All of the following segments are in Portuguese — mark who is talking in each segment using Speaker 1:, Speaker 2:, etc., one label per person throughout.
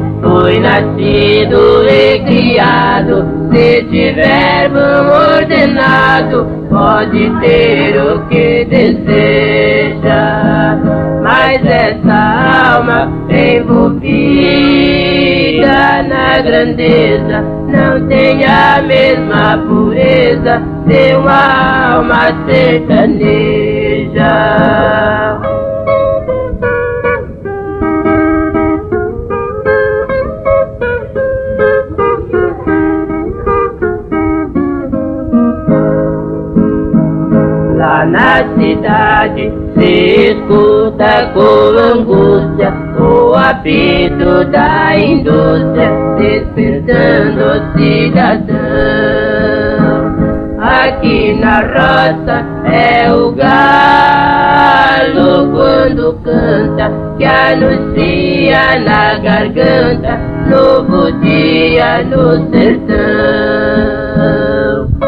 Speaker 1: foi nascido e criado. Se tiver bom ordenado, pode ter o que deseja. Mas essa alma envolvida na grandeza não tem a mesma pureza de uma alma sertaneja. Lá na cidade se escuta com angústia o apito da indústria despertando o cidadão. Aqui na roça é o galo quando canta, que anuncia na garganta novo dia no sertão.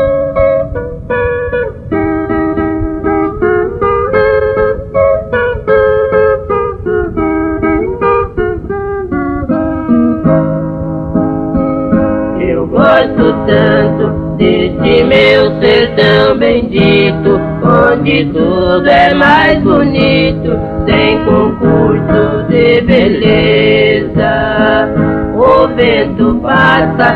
Speaker 1: Eu gosto tanto deste meu sertão bendito, onde tudo é mais bonito, sem concurso de beleza. O vento passa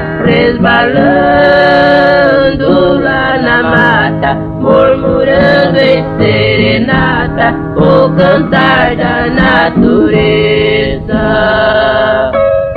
Speaker 1: resbalando lá na mata, murmurando em serenata o cantar da natureza.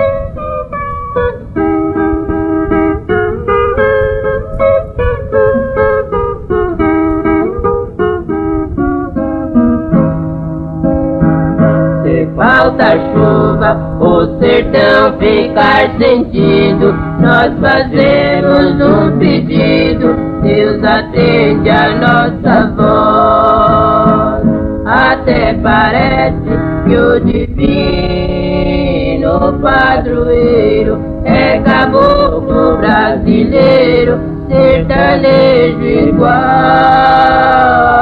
Speaker 1: Falta chuva, o sertão ficar sentido, nós fazemos um pedido, Deus atende a nossa voz. Até parece que o divino padroeiro é caboclo brasileiro, sertanejo igual.